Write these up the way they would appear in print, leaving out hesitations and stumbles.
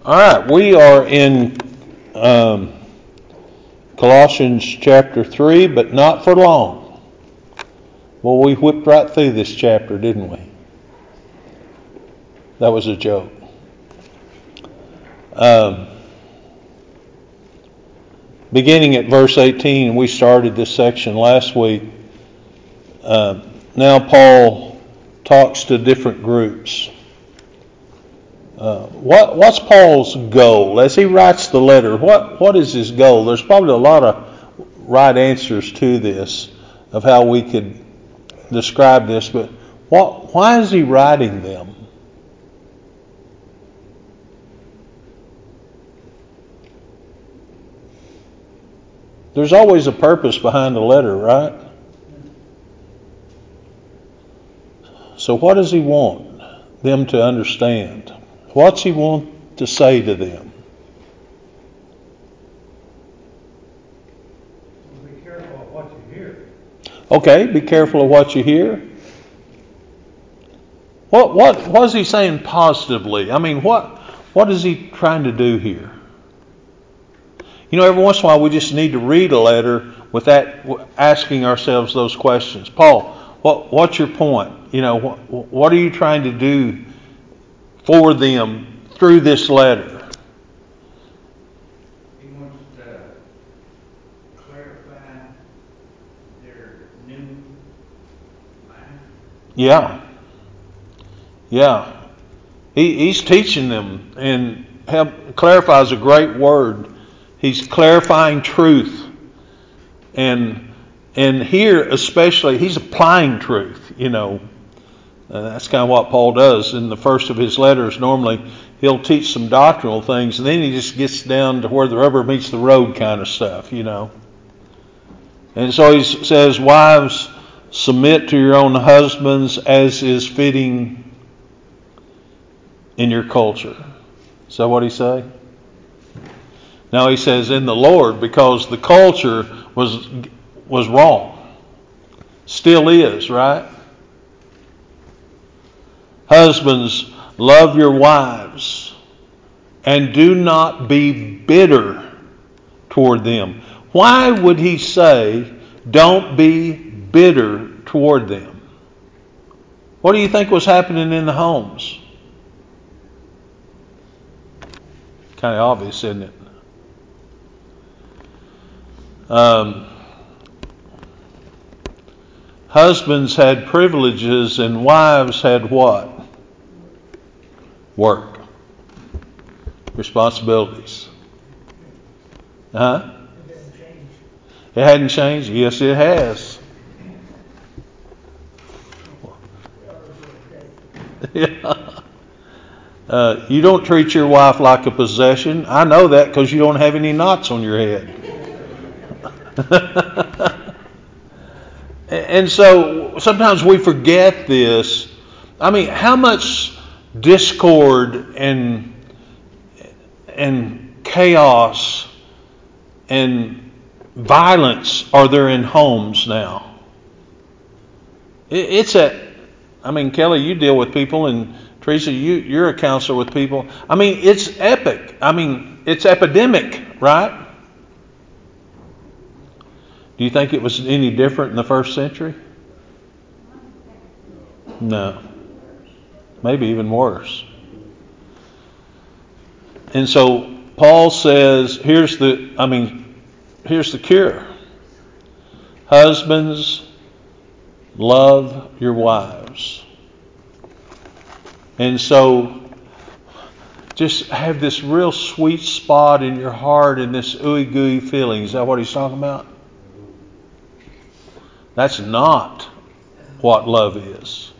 All right, we are in Colossians chapter 3, but not for long. Well, we whipped right through this chapter, didn't we? That was a joke. Beginning at verse 18, we started this section last week. Now Paul talks to different groups. What's Paul's goal? As he writes the letter, what is his goal? There's probably a lot of right answers to this, of how we could describe this, but why is he writing them? There's always a purpose behind a letter, right? So what does he want them to understand? What's he want to say to them? Be careful of what you hear. Okay, be careful of what you hear. What is he saying positively? I mean, what is he trying to do here? You know, every once in a while we just need to read a letter without asking ourselves those questions. Paul, what's your point? You know, what are you trying to do for them through this letter? He wants to clarify their new life. Yeah. He's teaching them, and clarify is a great word. He's clarifying truth. And here especially, he's applying truth, you know. That's kind of what Paul does in the first of his letters. Normally, he'll teach some doctrinal things, and then he just gets down to where the rubber meets the road kind of stuff, you know. And so he says, wives, submit to your own husbands as is fitting in your culture. Is that what he say? Now he says in the Lord, because the culture was wrong. Still is, right? Husbands, love your wives and do not be bitter toward them. Why would he say, don't be bitter toward them? What do you think was happening in the homes? Kind of obvious, isn't it? Husbands had privileges and wives had what? Work. Responsibilities. Huh? It hadn't changed? Yes, it has. You don't treat your wife like a possession. I know that because you don't have any knots on your head. And so sometimes we forget this. I mean, how much discord and chaos and violence are there in homes now? Kelly, you deal with people, and Teresa, you're a counselor with people. I mean, it's epic. I mean, it's epidemic, right? Do you think it was any different in the first century? No. Maybe even worse. And so Paul says, here's the cure. Husbands, love your wives. And so just have this real sweet spot in your heart and this ooey gooey feeling. Is that what he's talking about? That's not what love is.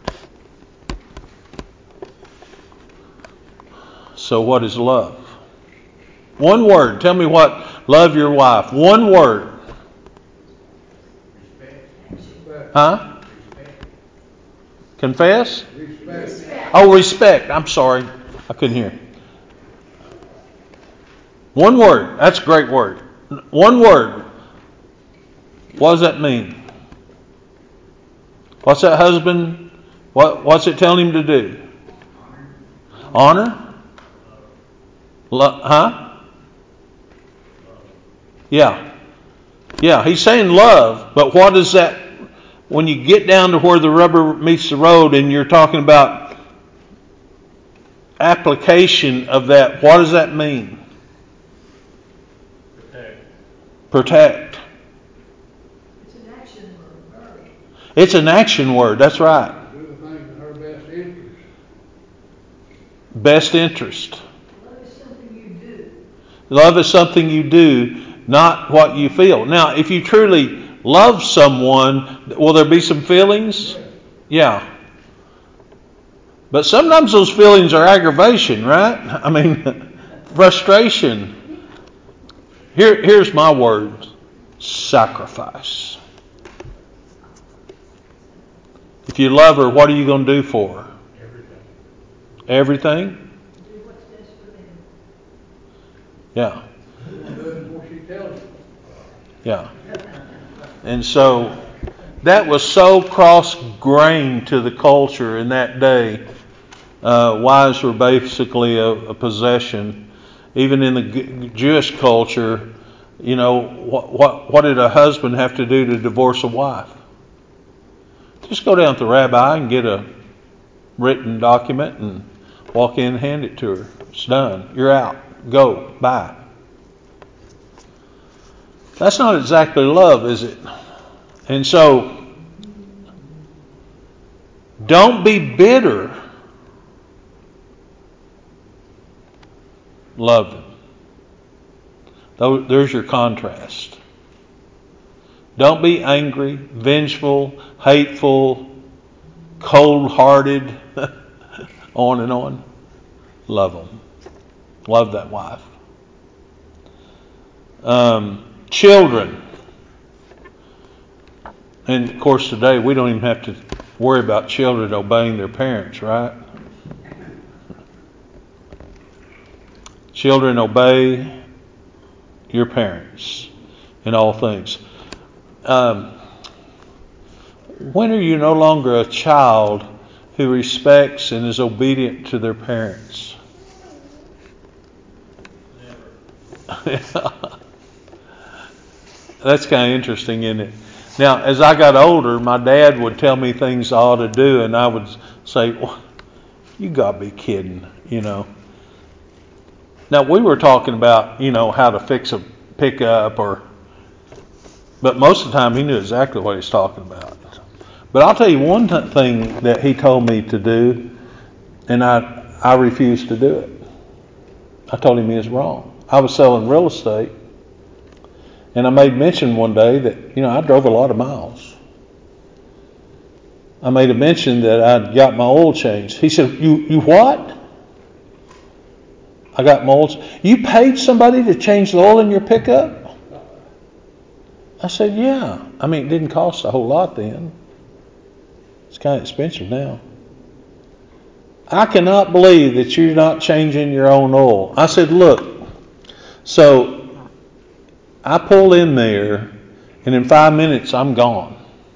So what is love? One word. Tell me what love your wife. One word. Respect. Huh? Respect. Confess? Respect. Oh, respect. I'm sorry. I couldn't hear. One word. That's a great word. One word. What does that mean? What's that husband? What's it telling him to do? Honor? Huh? Yeah. Yeah, he's saying love, but what is that? When you get down to where the rubber meets the road and you're talking about application of that, what does that mean? Protect. It's an action word. It's an action word, that's right. Do the things in her best interest. Best interest. Love is something you do. Love is something you do, not what you feel. Now, if you truly love someone, will there be some feelings? Yeah. But sometimes those feelings are aggravation, right? I mean, frustration. Here's my word. Sacrifice. If you love her, what are you going to do for her? Everything? Do what's best for them. Yeah. Do it before she tells you. Yeah. And so that was so cross-grained to the culture in that day. Wives were basically a possession. Even in the Jewish culture, you know, what did a husband have to do to divorce a wife? Just go down to the rabbi and get a written document and walk in and hand it to her. It's done. You're out. Go. Bye. That's not exactly love, is it? And so, don't be bitter. Love them. There's your contrast. Don't be angry, vengeful, hateful, cold-hearted, on and on. Love them. Love that wife. Children. And of course today we don't even have to worry about children obeying their parents, right? Children, obey your parents in all things. When are you no longer a child who respects and is obedient to their parents? Never. That's kind of interesting, isn't it? Now, as I got older, my dad would tell me things I ought to do, and I would say, well, you got to be kidding, you know. Now, we were talking about, you know, how to fix a pickup, but most of the time he knew exactly what he was talking about. But I'll tell you one thing that he told me to do, and I refused to do it. I told him he was wrong. I was selling real estate, and I made mention one day that, you know, I drove a lot of miles. I made a mention that I'd got my oil changed. He said, you what? I got my oil. You paid somebody to change the oil in your pickup? I said, yeah. I mean, it didn't cost a whole lot then. It's kind of expensive now. I cannot believe that you're not changing your own oil. I said, look, so I pull in there, and in 5 minutes I'm gone.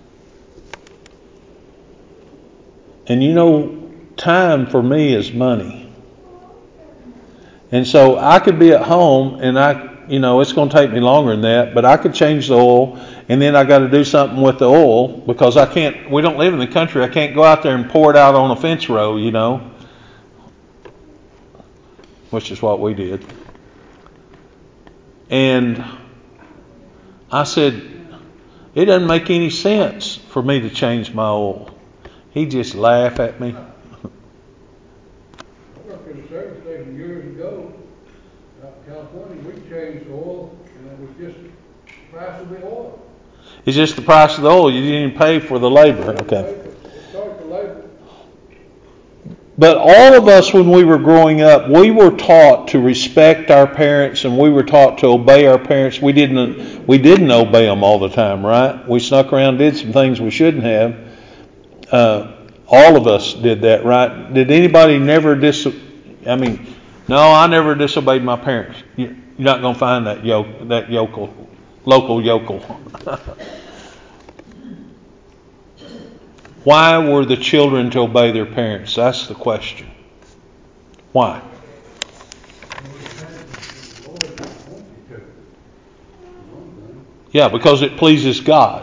And you know, time for me is money. And so I could be at home, and it's going to take me longer than that, but I could change the oil, and then I got to do something with the oil because we don't live in the country. I can't go out there and pour it out on a fence row, you know, which is what we did. And I said, it doesn't make any sense for me to change my oil. He just laughed at me. I worked at a service station years ago out in California. We changed oil, and it was just the price of the oil. It's just the price of the oil. You didn't even pay for the labor. Okay. It started the labor. But all of us, when we were growing up, we were taught to respect our parents, and we were taught to obey our parents. We didn't obey them all the time, right? We snuck around, did some things we shouldn't have. All of us did that, right? Did anybody never no, I never disobeyed my parents. You're not going to find that local yokel. Why were the children to obey their parents? That's the question. Why? It was Yeah, because it pleases God.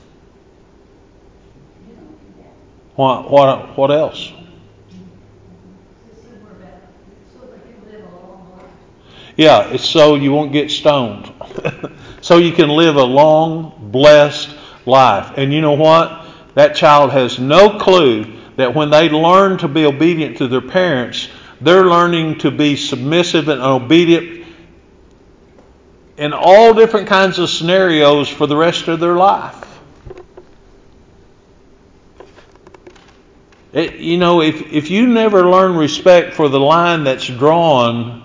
What else? It's somewhere about, so they can live a long life. Yeah, it's so you won't get stoned. So you can live a long, blessed life. And you know what? That child has no clue that when they learn to be obedient to their parents, they're learning to be submissive and obedient in all different kinds of scenarios for the rest of their life. If you never learn respect for the line that's drawn,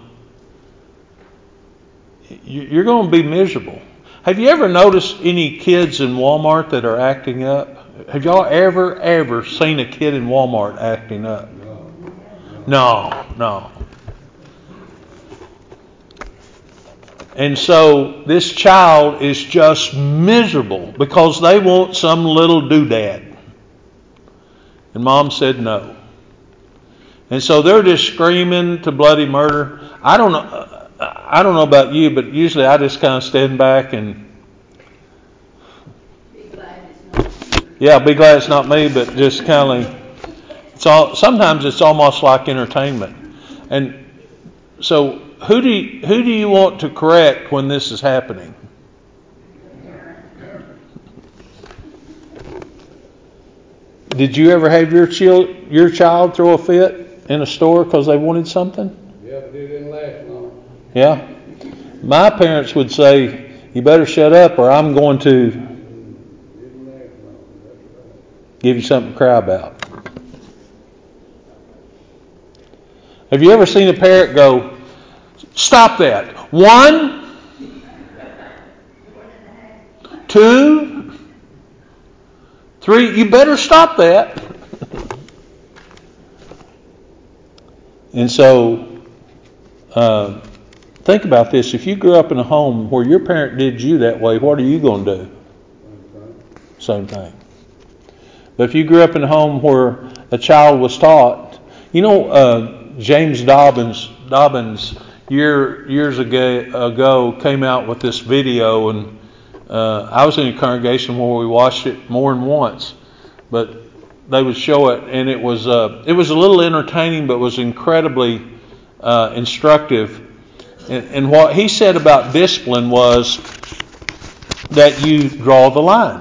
you're going to be miserable. Have you ever noticed any kids in Walmart that are acting up? Have y'all ever seen a kid in Walmart acting up? No. And so this child is just miserable because they want some little doodad. And mom said no. And so they're just screaming to bloody murder. I don't know about you, but usually I just kind of stand back and be glad it's not me, but just kind of sometimes it's almost like entertainment. And so who do you want to correct when this is happening? Did you ever have your child throw a fit in a store because they wanted something? Yeah, but it didn't last long. Yeah. My parents would say, "You better shut up or I'm going to give you something to cry about." Have you ever seen a parent go, "Stop that. 1, 2, 3, you better stop that." And so, think about this. If you grew up in a home where your parent did you that way, what are you going to do? Same thing. But if you grew up in a home where a child was taught, James Dobbins years ago came out with this video, and I was in a congregation where we watched it more than once, but they would show it, and it was a little entertaining, but was incredibly instructive. And what he said about discipline was that you draw the line.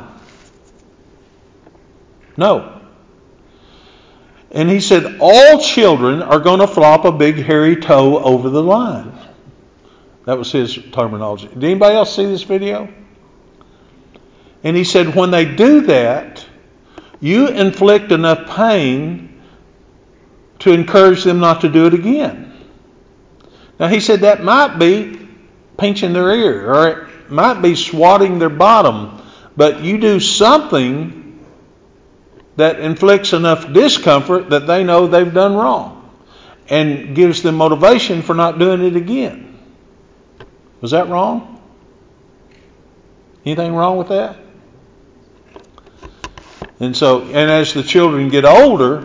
No. And he said all children are going to flop a big hairy toe over the line. That was his terminology. Did anybody else see this video? And he said when they do that, you inflict enough pain to encourage them not to do it again. Now he said that might be pinching their ear, or it might be swatting their bottom, but you do something that inflicts enough discomfort that they know they've done wrong and gives them motivation for not doing it again. Was that wrong? Anything wrong with that? And as the children get older,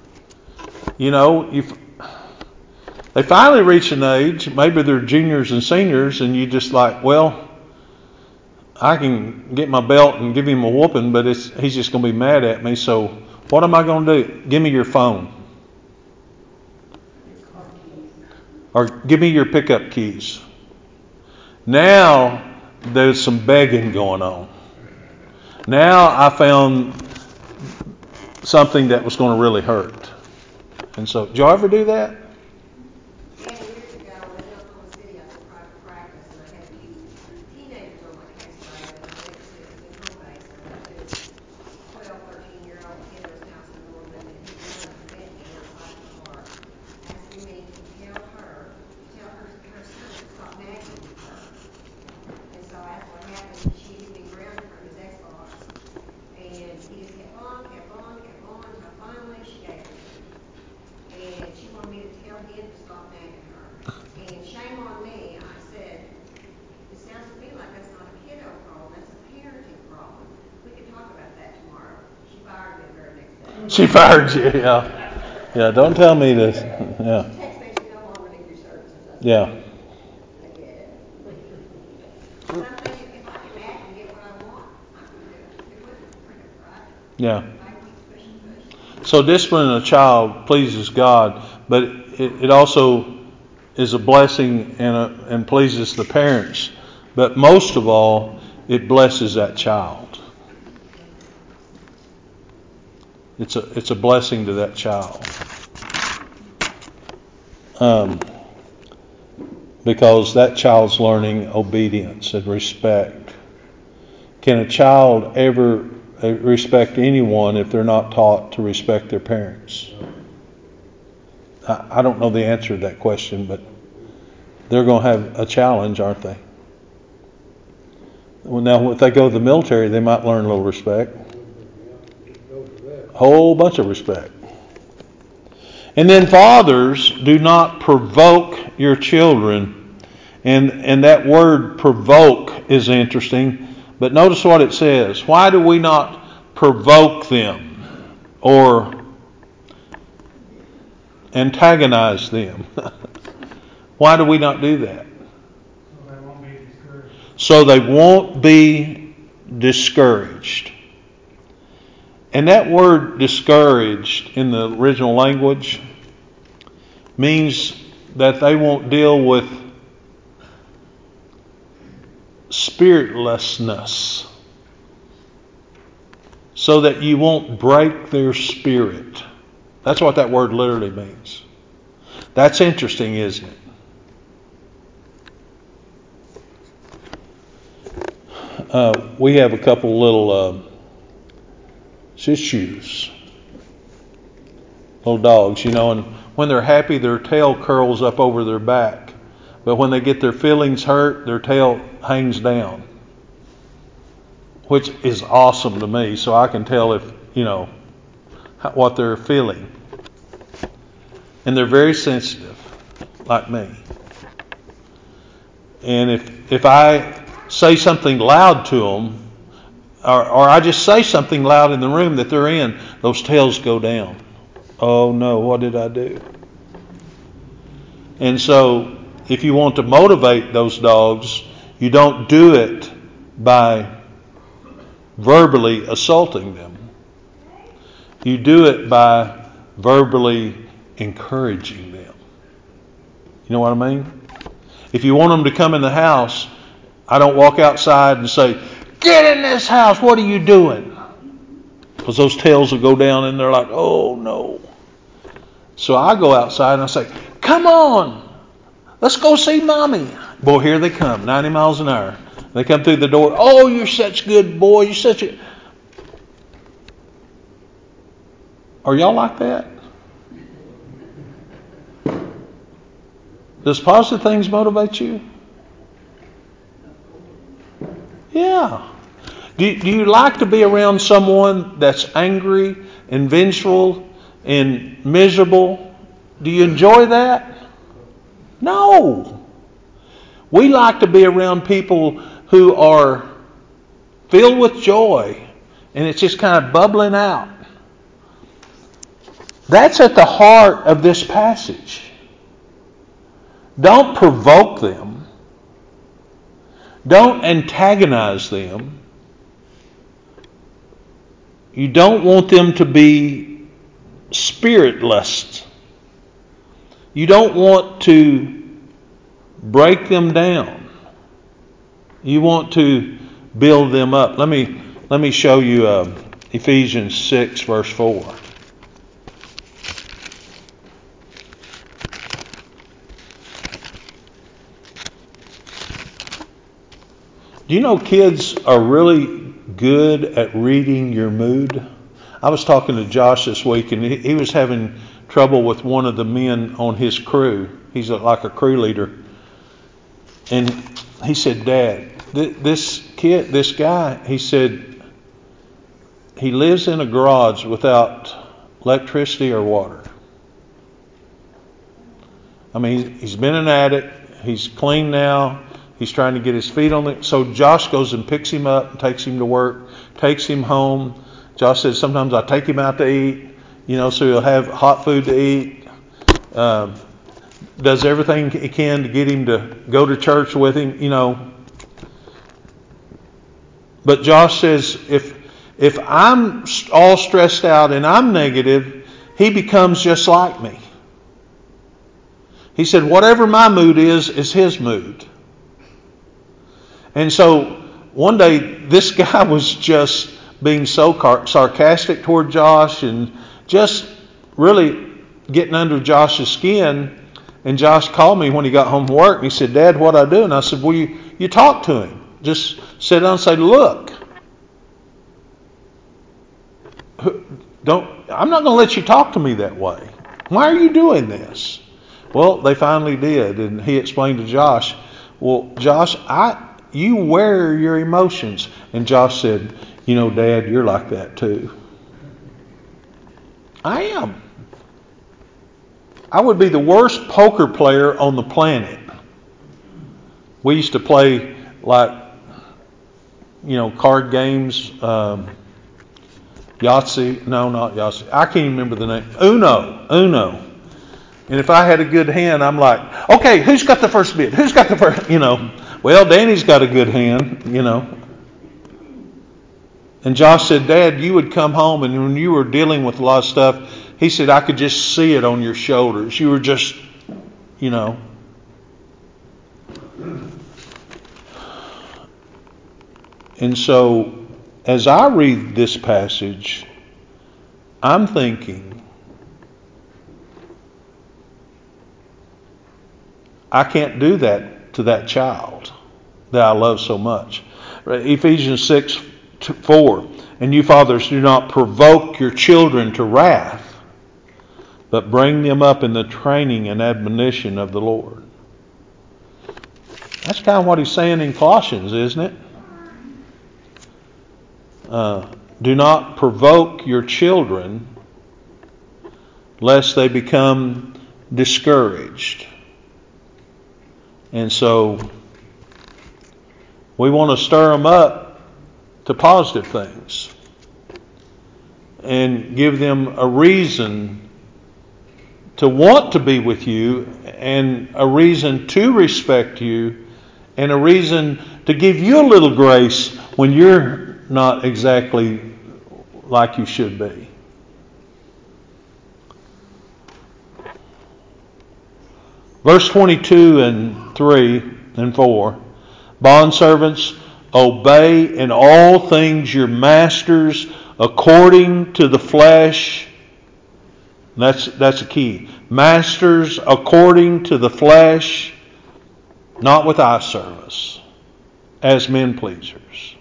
they finally reach an age, maybe they're juniors and seniors, and you just like, well, I can get my belt and give him a whooping, but he's just going to be mad at me. So what am I going to do? Give me your phone. Or give me your pickup keys. Now there's some begging going on. Now I found something that was going to really hurt. And so, did y'all ever do that? Many years ago, in Oklahoma City, I was in private practice, and I had to use teenagers on my caseload, and I went to the home base, and I went to this 12, 13-year-old kiddo's house in Norman, and his mother begged me inside the car, asking me to tell her son to stop nagging her. And so that's what happened. She had me grounded from his Xbox, and he just kept on, until finally she gave it to me. And she wanted me to tell him to stop nagging her. And shame on me, I said, it sounds to me like that's not a kiddo problem, that's a parenting problem. We could talk about that tomorrow. She fired me the very next day. She fired you, yeah. Yeah, don't tell me this. Yeah. She texted me, she no longer need your services. Yeah. I get it. But I'm thinking, if I can act and get Yeah. So disciplining a child pleases God, but it also is a blessing and pleases the parents. But most of all, it blesses that child. It's a blessing to that child. Because that child's learning obedience and respect. Can a child ever respect anyone if they're not taught to respect their parents? I don't know the answer to that question, but they're going to have a challenge, aren't they? Well, now, if they go to the military, they might learn a little respect. A whole bunch of respect. And then fathers, do not provoke your children. And that word provoke is interesting. But notice what it says. Why do we not provoke them or antagonize them? Why do we not do that? So they won't be discouraged. And that word discouraged in the original language means that they won't deal with spiritlessness, so that you won't break their spirit. That's what that word literally means. That's interesting, isn't it? We have a couple little Shih Tzus, little dogs, and when they're happy, their tail curls up over their back. But when they get their feelings hurt, their tail hangs down, which is awesome to me, so I can tell if, what they're feeling. And they're very sensitive, like me. And if I say something loud to them, or I just say something loud in the room that they're in, those tails go down. Oh no, what did I do? And so, if you want to motivate those dogs, you don't do it by verbally assaulting them. You do it by verbally encouraging them. You know what I mean? If you want them to come in the house, I don't walk outside and say, "Get in this house, what are you doing?" Because those tails will go down and they're like, "Oh no." So I go outside and I say, "Come on, let's go see Mommy." Boy, here they come, 90 miles an hour. They come through the door. "Oh, you're such a good boy. You're such a..." Are y'all like that? Does positive things motivate you? Yeah. Do you like to be around someone that's angry and vengeful and miserable? Do you enjoy that? No. We like to be around people who are filled with joy and it's just kind of bubbling out. That's at the heart of this passage. Don't provoke them. Don't antagonize them. You don't want them to be spiritless. You don't want to break them down. You want to build them up. Let me show you Ephesians 6 verse 4. Do you know kids are really good at reading your mood? I was talking to Josh this week, and he was having trouble with one of the men on his crew. He's like a crew leader. And he said, "Dad, this guy, he said, he lives in a garage without electricity or water. I mean, he's been an addict. He's clean now. He's trying to get his feet on it." So Josh goes and picks him up and takes him to work, takes him home. Josh says, "Sometimes I take him out to eat, so he'll have hot food to eat." Does everything he can to get him to go to church with him, But Josh says, if if I'm all stressed out and I'm negative, he becomes just like me. He said, whatever my mood is his mood. And so one day, this guy was just being so sarcastic toward Josh and just really getting under Josh's skin. And Josh called me when he got home from work and he said, Dad, what'd I do? And I said, well, you talk to him. Just sit down and say, look, I'm not going to let you talk to me that way. Why are you doing this? Well, they finally did. And he explained to Josh, well, Josh, you wear your emotions. And Josh said, you know, Dad, you're like that too. I am. I would be the worst poker player on the planet. We used to play card games, Yahtzee. No, not Yahtzee. I can't even remember the name. Uno. And if I had a good hand, I'm like, okay, who's got the first bid? Who's got the first, Well, Danny's got a good hand, And Josh said, Dad, you would come home and when you were dealing with a lot of stuff, he said, I could just see it on your shoulders. You were just, And so, as I read this passage, I'm thinking, I can't do that to that child that I love so much. Ephesians 6:4, and you fathers, do not provoke your children to wrath, but bring them up in the training and admonition of the Lord. That's kind of what he's saying in Colossians, isn't it? Do not provoke your children lest they become discouraged. And so we want to stir them up to positive things and give them a reason to want to be with you and a reason to respect you and a reason to give you a little grace when you're not exactly like you should be. Verse 22 and 3 and 4. Bondservants, obey in all things your masters according to the flesh. That's a key. Masters according to the flesh, not with eye service, as men pleasers,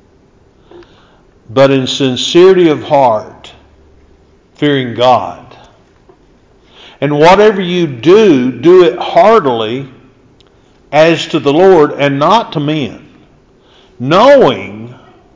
but in sincerity of heart, fearing God. And whatever you do, do it heartily as to the Lord and not to men, knowing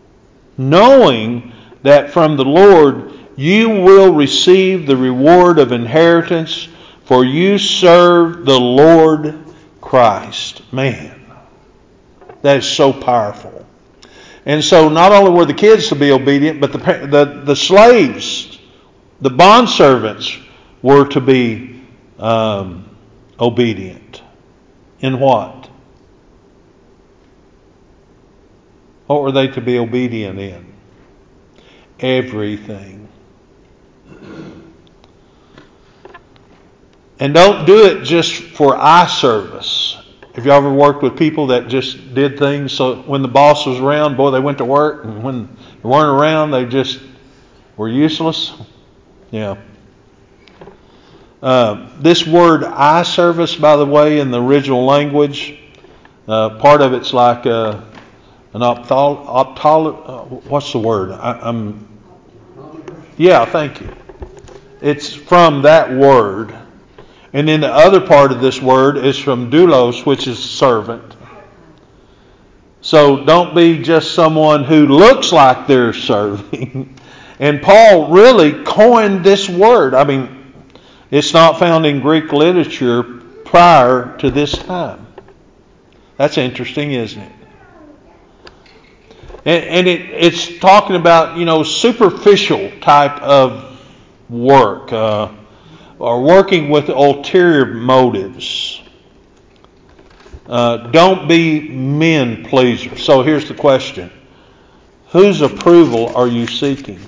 that from the Lord you will receive the reward of inheritance, for you serve the Lord Christ. Man, that is so powerful. And so not only were the kids to be obedient, but the slaves, the bondservants, were to be obedient. In what? What were they to be obedient in? Everything. And don't do it just for eye service. Have you ever worked with people that just did things so when the boss was around, boy, they went to work, and when they weren't around, they just were useless? Yeah. This word eye service, by the way, in the original language, part of it's like an what's the word? Yeah, thank you. It's from that word. And then the other part of this word is from doulos, which is servant. So don't be just someone who looks like they're serving. And Paul really coined this word. I mean, it's not found in Greek literature prior to this time. That's interesting, isn't it? And it's talking about, superficial type of work, or working with ulterior motives. Don't be men pleasers. So here's the question. Whose approval are you seeking?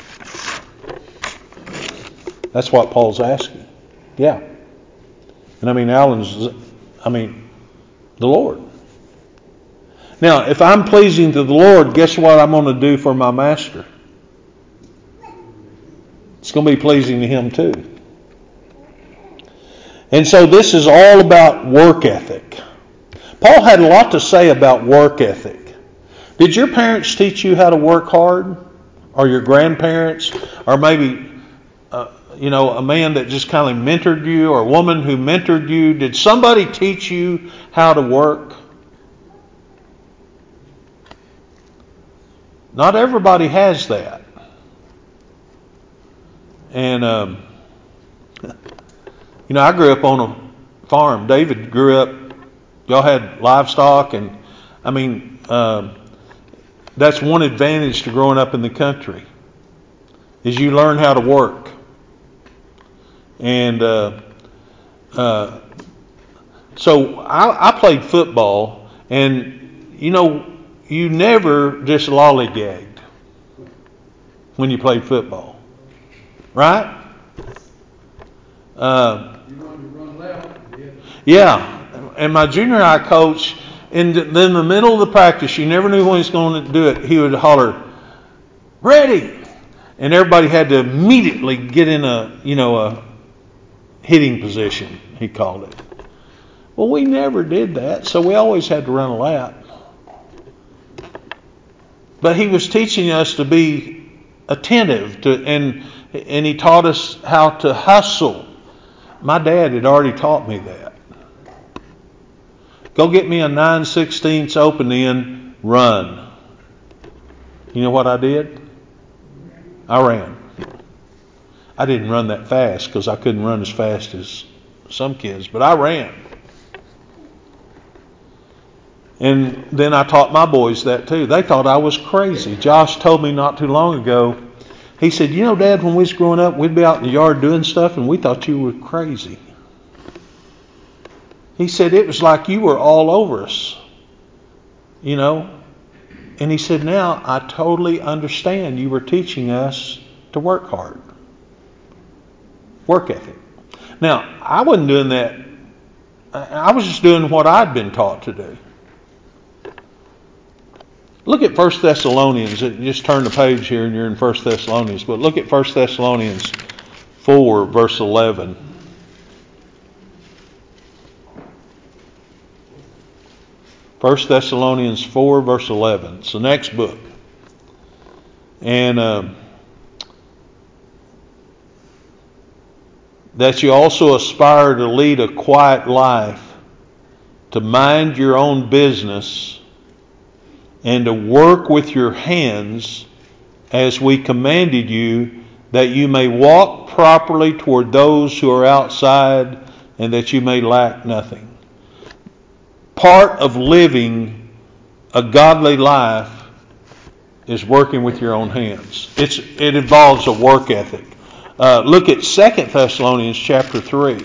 That's what Paul's asking. Yeah. And the Lord. Now, if I'm pleasing to the Lord, guess what I'm going to do for my master? It's going to be pleasing to him too. And so this is all about work ethic. Paul had a lot to say about work ethic. Did your parents teach you how to work hard? Or your grandparents? Or maybe a man that just kind of mentored you, or a woman who mentored you? Did somebody teach you how to work? Not everybody has that. And, I grew up on a farm. David grew up, y'all had livestock, and that's one advantage to growing up in the country, is you learn how to work. And so I played football, and you never just lollygagged when you played football, right? You wanted to run left, yeah. And my junior high coach, in the middle of the practice, you never knew when he was going to do it. He would holler, "Ready!" And everybody had to immediately get in a hitting position, he called it. Well, we never did that, so we always had to run a lap. But he was teaching us to be attentive and he taught us how to hustle. My dad had already taught me that. Go get me a 9/16 open end, run. You know what I did? I ran. I didn't run that fast because I couldn't run as fast as some kids, but I ran. And then I taught my boys that too. They thought I was crazy. Josh told me not too long ago, he said, Dad, when we was growing up, we'd be out in the yard doing stuff and we thought you were crazy. He said, it was like you were all over us, And he said, now I totally understand. You were teaching us to work hard. Work ethic. Now, I wasn't doing that. I was just doing what I'd been taught to do. Look at 1 Thessalonians. Just turn the page here and you're in 1 Thessalonians. But look at 1 Thessalonians 4, verse 11. First Thessalonians 4, verse 11. It's the next book. And that you also aspire to lead a quiet life, to mind your own business, and to work with your hands as we commanded you, that you may walk properly toward those who are outside, and that you may lack nothing. Part of living a godly life is working with your own hands. It involves a work ethic. Look at 2 Thessalonians chapter 3,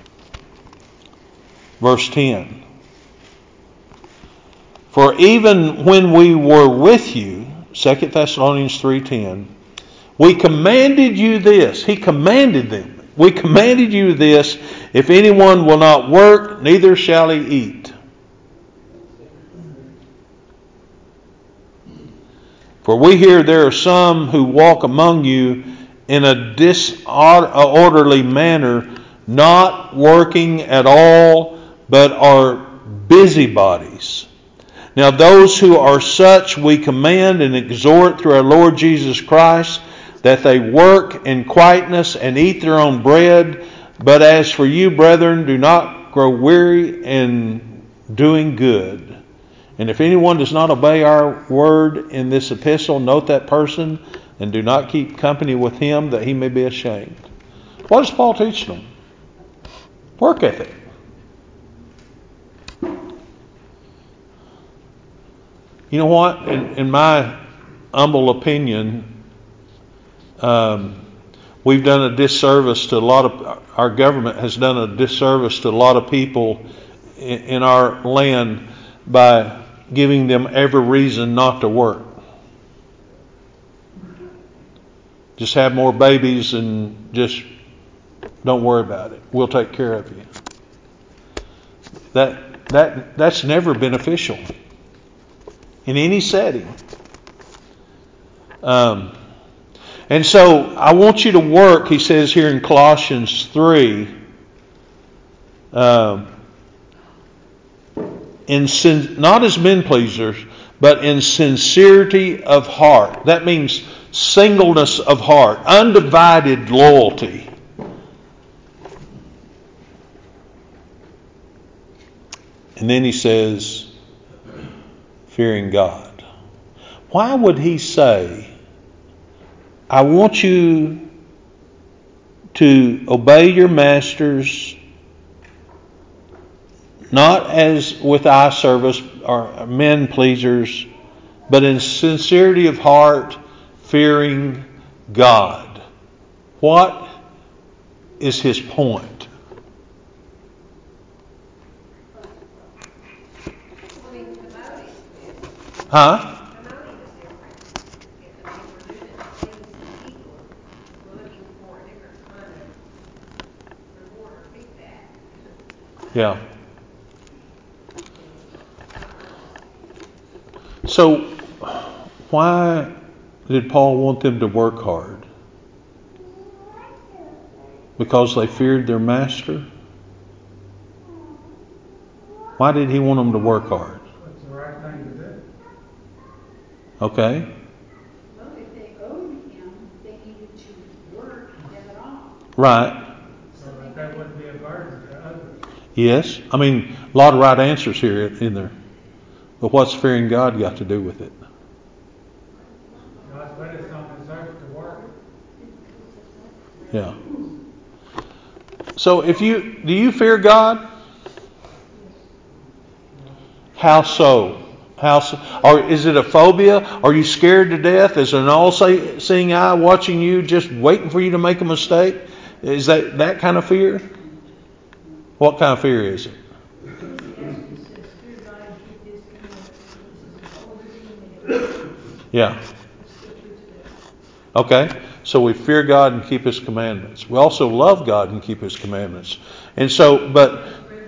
verse 10. For even when we were with you, 2 Thessalonians 3:10, we commanded you this. He commanded them. We commanded you this, if anyone will not work, neither shall he eat. For we hear there are some who walk among you in a disorderly manner, not working at all, but are busybodies. Now those who are such we command and exhort through our Lord Jesus Christ, that they work in quietness and eat their own bread. But as for you, brethren, do not grow weary in doing good. And if anyone does not obey our word in this epistle, note that person and do not keep company with him, that he may be ashamed. What does Paul teach them? Work ethic. You know what? In my humble opinion, we've done a disservice to our government has done a disservice to a lot of people in our land by giving them every reason not to work. Just have more babies and just don't worry about it. We'll take care of you. That's never beneficial in any setting. And so I want you to work, he says here in Colossians 3, not as men pleasers, but in sincerity of heart. That means singleness of heart, undivided loyalty. And then he says, fearing God. Why would he say, I want you to obey your masters, not as with eye service or men pleasers, but in sincerity of heart, fearing God? What is his point? Huh? Yeah. So, why did Paul want them to work hard? Because they feared their master? Why did he want them to work hard? That's the right thing to do. Okay. Well, if they owed him, they needed to work to get it off. Right. So that wouldn't be a burden to others. Yes. I mean, a lot of right answers here in there. But what's fearing God got to do with it? God's put us on this earth to work. Yeah. So do you fear God? How so? Or is it a phobia? Are you scared to death? Is there an all-seeing eye watching you, just waiting for you to make a mistake? Is that kind of fear? What kind of fear is it? Yeah. Okay. So we fear God and keep His commandments. We also love God and keep His commandments. And so, but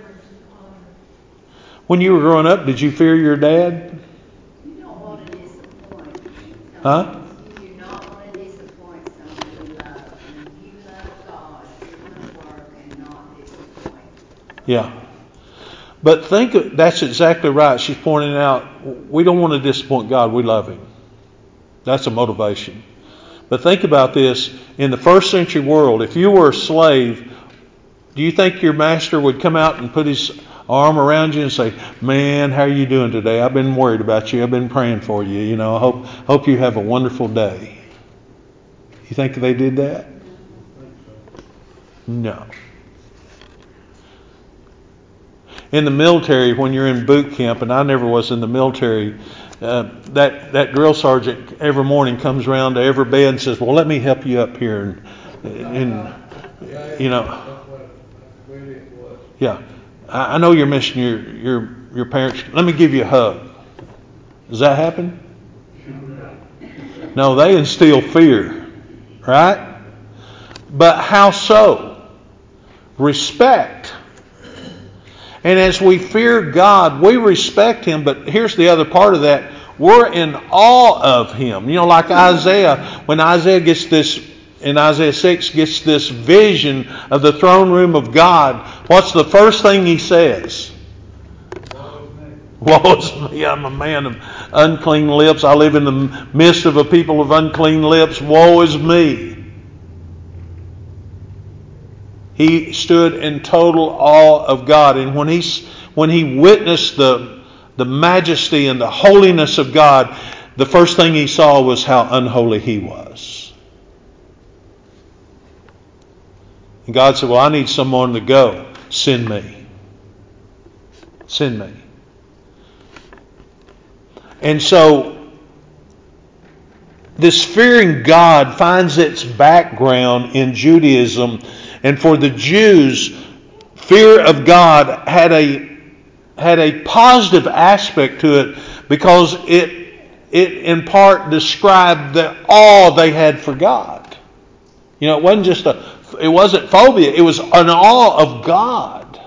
when you were growing up, did you fear your dad? You don't want to disappoint someone. Huh? You do not want to disappoint someone you love. And if you love God, you're going to work and not disappoint. Yeah. But that's exactly right. She's pointing out, we don't want to disappoint God. We love Him. That's a motivation. But think about this. In the first century world, if you were a slave, do you think your master would come out and put his arm around you and say, man, how are you doing today? I've been worried about you. I've been praying for you. You know, I hope you have a wonderful day. You think they did that? No. In the military, when you're in boot camp, and I never was in the military, that drill sergeant every morning comes around to every bed and says, well, let me help you up here. And you know, That's the way it was. yeah. I know you're missing your parents. Let me give you a hug. Does that happen? No, they instill fear. Right? But how so? Respect. And as we fear God, we respect Him. But here's the other part of that. We're in awe of Him. You know, like Isaiah, when Isaiah gets this, in Isaiah 6, gets this vision of the throne room of God, what's the first thing he says? Woe is me, I'm a man of unclean lips. I live in the midst of a people of unclean lips. Woe is me. He stood in total awe of God. And when he witnessed the majesty and the holiness of God, the first thing he saw was how unholy he was. And God said, well, I need someone to go. Send me. Send me. And so, this fearing God finds its background in Judaism. And for the Jews, fear of God had a positive aspect to it because it in part described the awe they had for God. You know, it wasn't phobia, it was an awe of God.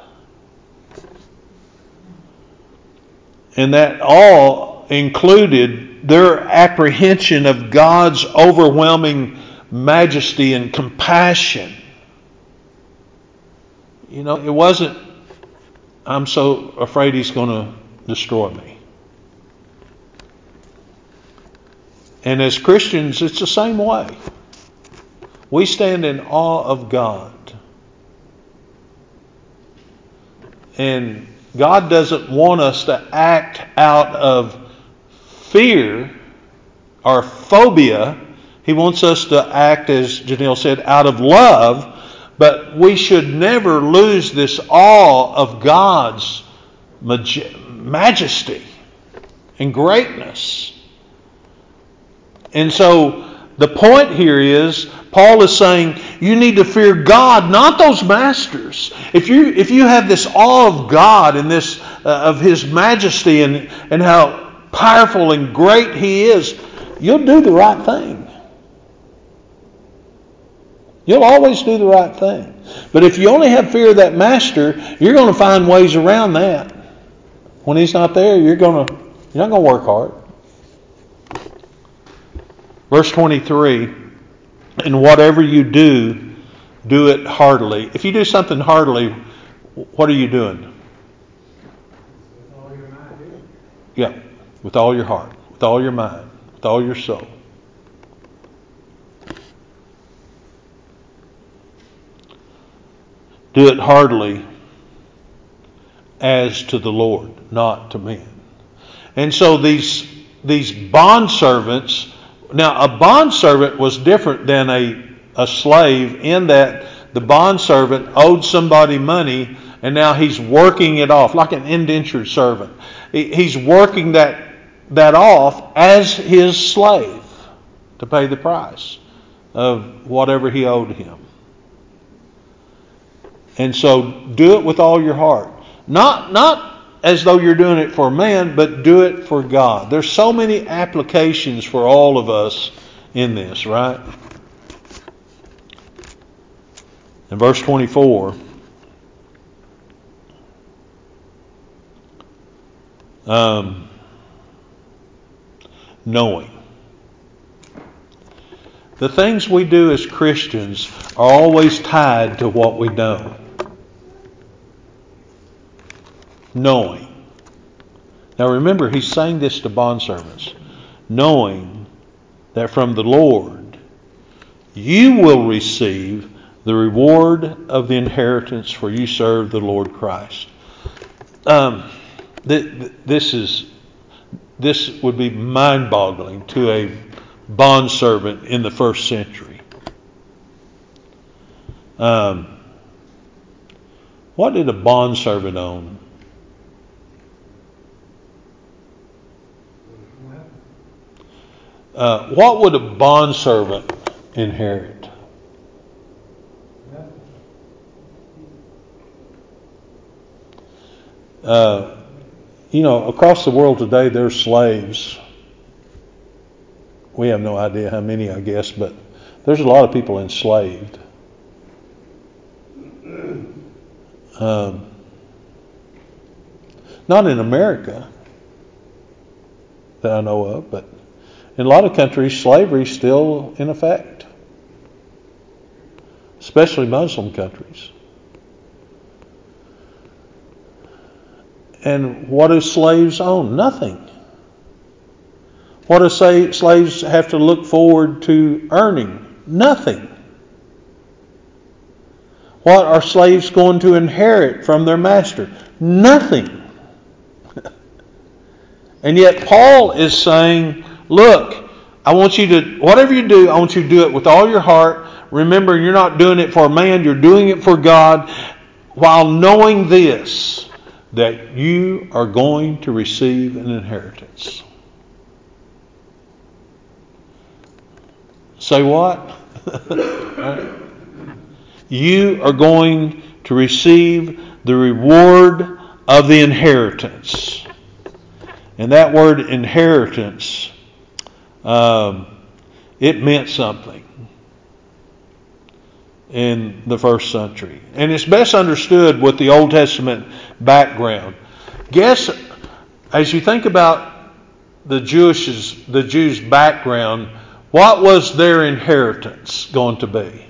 And that awe included their apprehension of God's overwhelming majesty and compassion. You know, it wasn't, I'm so afraid he's going to destroy me. And as Christians, it's the same way. We stand in awe of God. And God doesn't want us to act out of fear or phobia. He wants us to act, as Janelle said, out of love. But we should never lose this awe of God's majesty and greatness. And so the point here is, Paul is saying you need to fear God, not those masters. If you have this awe of God and this of His majesty and how powerful and great He is, you'll do the right thing. You'll always do the right thing. But if you only have fear of that master, you're going to find ways around that. When He's not there, you're not going to work hard. Verse 23, and whatever you do, do it heartily. If you do something heartily, what are you doing? With all your mind. Yeah, with all your heart, with all your mind, with all your soul. Do it heartily as to the Lord, not to men. And so these bondservants. Now, a bondservant was different than a slave in that the bondservant owed somebody money and now he's working it off like an indentured servant. He's working that off as his slave to pay the price of whatever he owed him. And so do it with all your heart. Not as though you're doing it for man, but do it for God. There's so many applications for all of us in this, right? In verse 24, knowing. The things we do as Christians are always tied to what we know. Knowing. Now remember, he's saying this to bondservants. Knowing that from the Lord you will receive the reward of the inheritance, for you serve the Lord Christ. This would be mind-boggling to a bondservant in the first century. What did a bondservant own? What would a bondservant inherit? Across the world today, there's slaves. We have no idea how many, I guess, but there's a lot of people enslaved. Not in America that I know of, but in a lot of countries, slavery is still in effect, especially Muslim countries. And what do slaves own? Nothing. What do slaves have to look forward to earning? Nothing. What are slaves going to inherit from their master? Nothing. And yet Paul is saying, look, I want you to, whatever you do, I want you to do it with all your heart. Remember, you're not doing it for man, you're doing it for God, while knowing this, that you are going to receive an inheritance. Say what? Right? You are going to receive the reward of the inheritance. And that word inheritance, it meant something. in the first century. And it's best understood with the Old Testament background. Guess, as you think about the Jews' background, what was their inheritance going to be?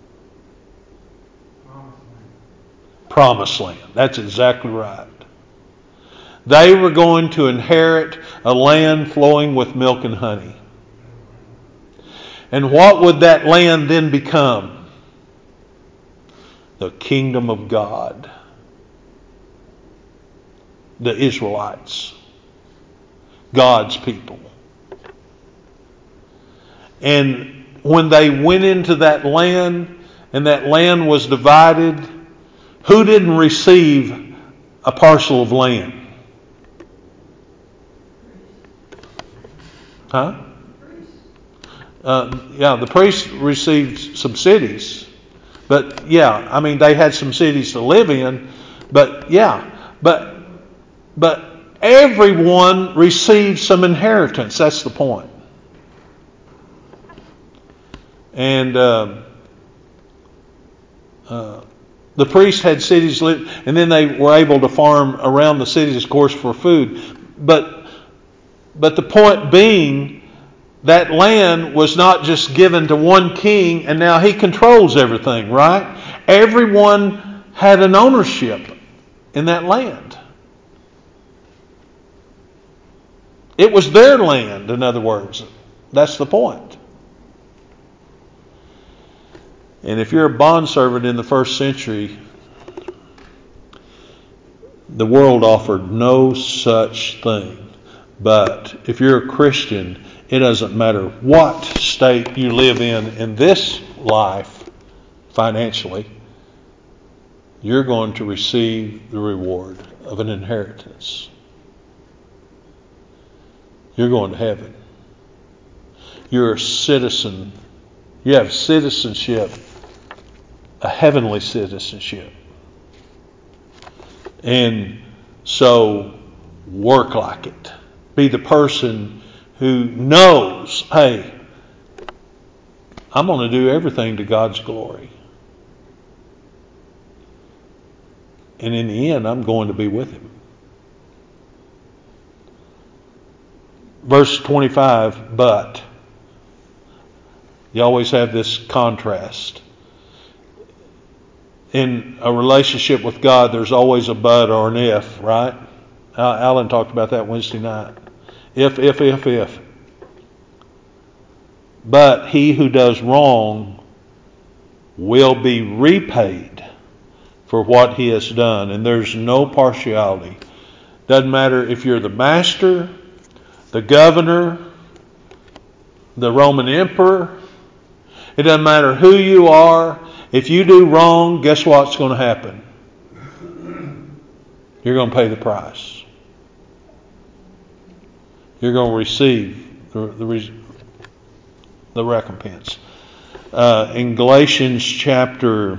Promised land. That's exactly right. They were going to inherit a land flowing with milk and honey. And what would that land then become? The kingdom of God. The Israelites. God's people. And when they went into that land, and that land was divided, who didn't receive a parcel of land? Huh? The priests received some cities. But they had some cities to live in. But everyone received some inheritance. That's the point. And the priests had cities, and then they were able to farm around the cities, of course, for food. But the point being, that land was not just given to one king, and now he controls everything, right? Everyone had an ownership in that land. It was their land, in other words. That's the point. And if you're a bondservant in the first century, the world offered no such thing. But if you're a Christian, it doesn't matter what state you live in this life, financially, you're going to receive the reward of an inheritance. You're going to heaven. You're a citizen. You have citizenship, a heavenly citizenship. And so work like it. Be the person who knows, hey, I'm going to do everything to God's glory. And in the end, I'm going to be with Him. Verse 25, but. You always have this contrast. In a relationship with God, there's always a but or an if, right? Alan talked about that Wednesday night. If. But he who does wrong will be repaid for what he has done. And there's no partiality. Doesn't matter if you're the master, the governor, the Roman emperor. It doesn't matter who you are. If you do wrong, guess what's going to happen? You're going to pay the price. You're going to receive the recompense. In Galatians chapter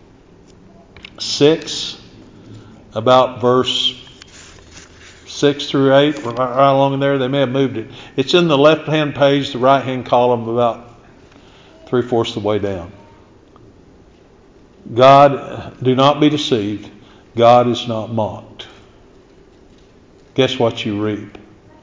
6, about verse 6 through 8, right along in there, they may have moved it. It's in the left-hand page, the right-hand column, about 3/4 the way down. God, do not be deceived. God is not mocked. Guess what you reap?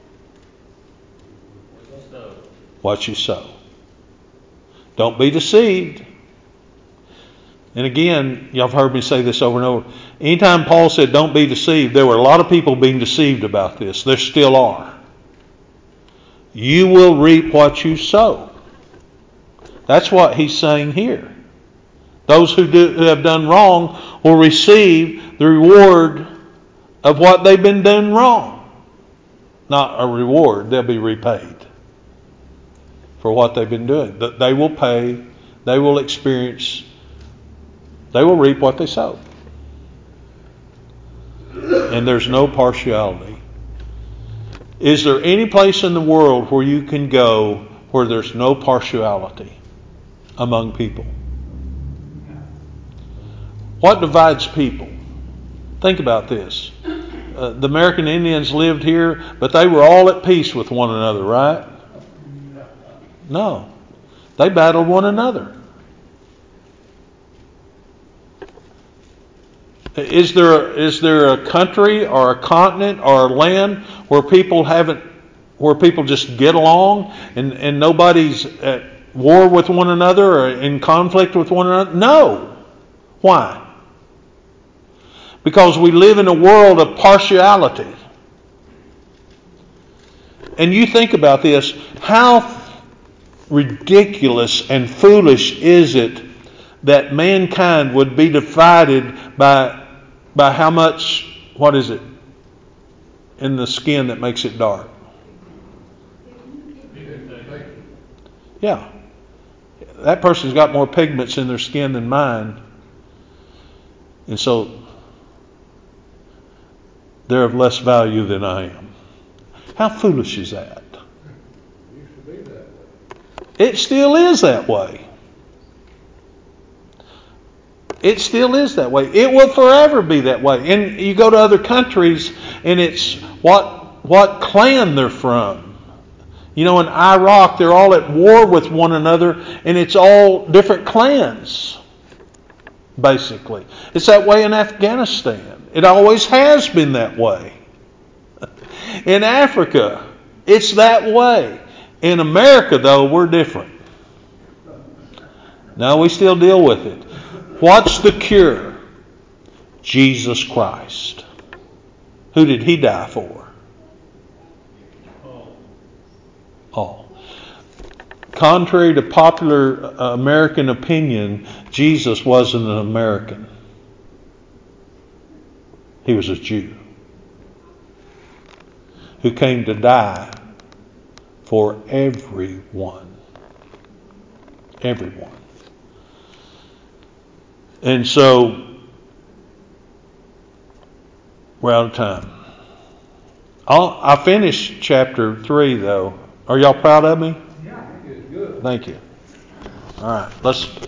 What you sow. Don't be deceived. And again, y'all have heard me say this over and over. Anytime Paul said don't be deceived, there were a lot of people being deceived about this. There still are. You will reap what you sow. That's what he's saying here. Those who have done wrong will receive the reward of what they've been doing wrong. Not a reward, they'll be repaid for what they've been doing. They will pay, they will experience, they will reap what they sow. And there's no partiality. Is there any place in the world where you can go where there's no partiality among people? What divides people? Think about this. The American Indians lived here, but they were all at peace with one another, right? No. They battled one another. Is there a country or a continent or a land where people just get along and nobody's at war with one another or in conflict with one another? No. Why? Because we live in a world of partiality. And you think about this, how ridiculous and foolish is it that mankind would be divided by how much, what is it, in the skin that makes it dark? Yeah. That person's got more pigments in their skin than mine. And so they're of less value than I am. How foolish is that? It used to be that way. It still is that way. It still is that way. It will forever be that way. And you go to other countries and it's what clan they're from. You know, in Iraq, they're all at war with one another and it's all different clans, basically. It's that way in Afghanistan. It always has been that way. In Africa, it's that way. In America, though, we're different. No, we still deal with it. What's the cure? Jesus Christ. Who did He die for? All. Contrary to popular American opinion, Jesus wasn't an American. He was a Jew who came to die for everyone. Everyone. And so, we're out of time. I finished chapter 3, though. Are y'all proud of me? Yeah, I think it's good. Thank you. All right, let's